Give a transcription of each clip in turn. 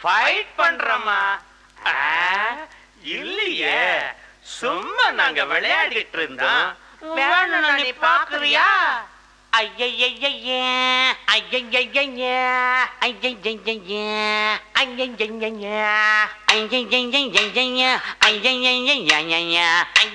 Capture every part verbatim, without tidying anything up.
Fight பண்றோமா? இல்லையே, சும்மா நாங்க விளையாடிட்டு இருந்தோம். வேணும்னா நீ பாக்குறியா? ஐயையையே ஐயையையே ஐயையையே ஐயையையே ஐயையையே ஐயையையே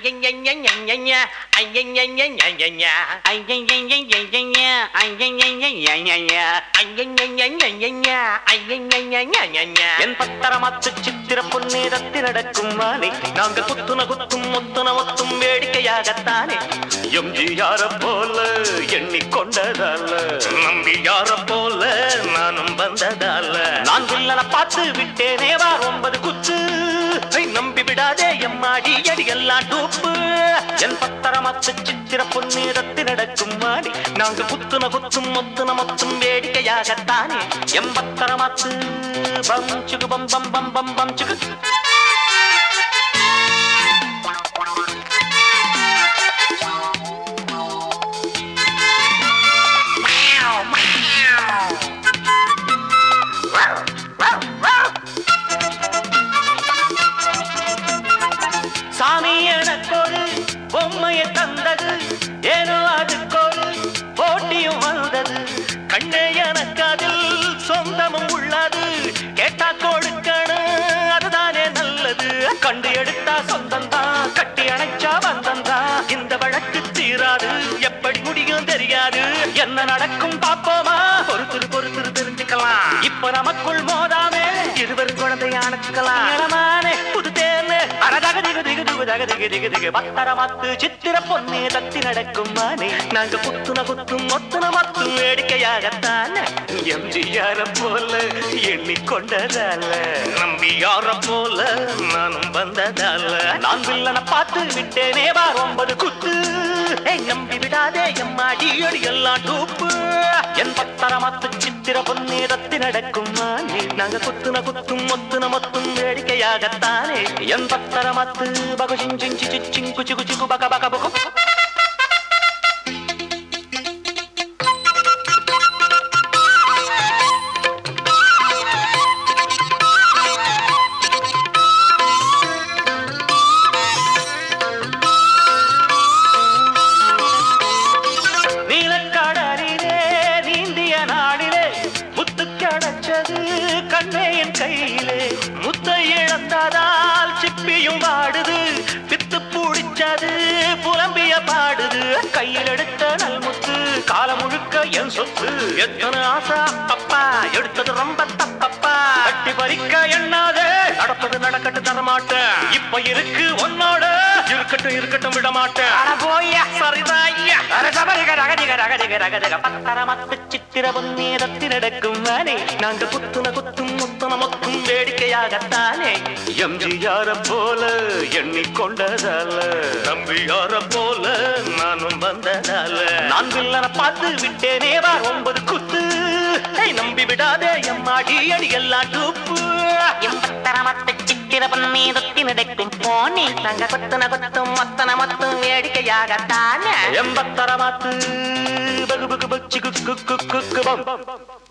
என் பத்தரமாத்து சித்திர பொன்னேரத்தில் நடக்கும் மாலை நாங்க குத்துன குத்தும் முத்துன முத்தும் வேடிக்கையாகத்தானே எம்ஜிஆர போல எண்ணிக்கொண்டதால நம்பி யார போல நானும் வந்ததால நான் வில்லன பார்த்து விட்டேனே வா ஒன்பது குத்து நம்பி விடாதே எம்மாடி அடி எல்லாம் டூப்பு என் பத்தரமாத்து சித்திர பொன்னேரத்தில் நடக்கும் மாடி நாங்க குத்துன குத்தும் முத்துன முத்தும் வேடிக்கையாகத்தானே எம் பத்தரமாத்து பம் சுகு பம் பம் பம் பம் பம் சுகு சாமி எனக்கொரு பொம்மையை தந்தது ஏனோ அதுக்கொரு போட்டியும் வந்தது கண்ணே எனக்கு அதில் சொந்தமும் உள்ளது கேட்டா கொடுக்கணும் அதுதானே நல்லது கண்டு எடுத்தா சொந்தம்தான் கட்டி அணைச்சா வந்தந்தான் இந்த வழக்கு தீராது எப்படி முடியும் தெரியாது என்ன நடக்கும் பாப்போமா பொறுத்துரு பொறுத்துரு தெரிஞ்சுக்கலாம் இப்ப நமக்குள் மோதாமே இருவரும் குழந்தைய அணைச்சுக்கலாம் புது தேர்னு அரதாக திகு திகு திகு தக திகு திகு திகு பத்தரமாத்து சித்திர பொன்னே தத்தி நடக்கும் மானே நாங்க குத்துன குத்தும் மொத்துன மத்தும் வேடிக்கையாகத்தான எம்ஜிஆர போல எண்ணிக்கொண்டதால நம்பி யார போல நானும் வந்ததால நான் வில்லன பார்த்து விட்டேனே வா ஒன்பது குத்து நம்பி விடாதே எம்மாடி அடி எல்லாம் டூப்பு என் பத்தரமாத்து சித்திர பொன்னே தத்தி நடக்கும் மானே நாங்க குத்துன குத்தும் மொத்துன மொத்தும் வேடிக்கையாகத்தானே என் பத்தரமாத்து பகு சிஞ்சின் சிச்சிங் குச்சி குச்சி பக பக பகு கண்ணே என் கையிலே முத்தை இழந்ததால் சிப்பியும் வாடுது பித்து பூடிச்சது புலம்பிய பாடுது கையில் எடுத்த நல்முத்து காலம் முழுக்க என் சொத்து எத்தனை ஆசா அப்பா எடுத்தது ரொம்ப தப்பப்பா கட்டி பறிக்க எண்ணாதே நடப்பது நடக்கட்டு தரமாட்டேன் இப்ப இருக்கு உன்னோட இருக்கட்டும் இருக்கட்டும் விட மாட்டேன் பத்தரமாத்து சித்திர பொன்னேரத்தில் நடக்கும் வானே நாங்க குத்துன குத்தும் முத்துன மொத்தும் வேடிக்கையாகத்தானே எம்ஜிஆர போல எண்ணிக்கொண்டதால நம்பியார போல நானும் வந்ததால நான் வில்லன பார்த்து விட்டேனே வா ஒன்பது குத்து நம்பி விடாதே எம்மாடி அடி எல்லாம் டூப்பு எம்பத்தரமாத்து சித்திர பொன்னேரத்தில் நடக்கும் போனே நாங்க குத்துன குத்தும் மொத்தன மொத்தும் வேடிக்கையாகத்தானே எம்பத்தரமாத்து பகு பகு பச்சு குக்கு குக்கு பம்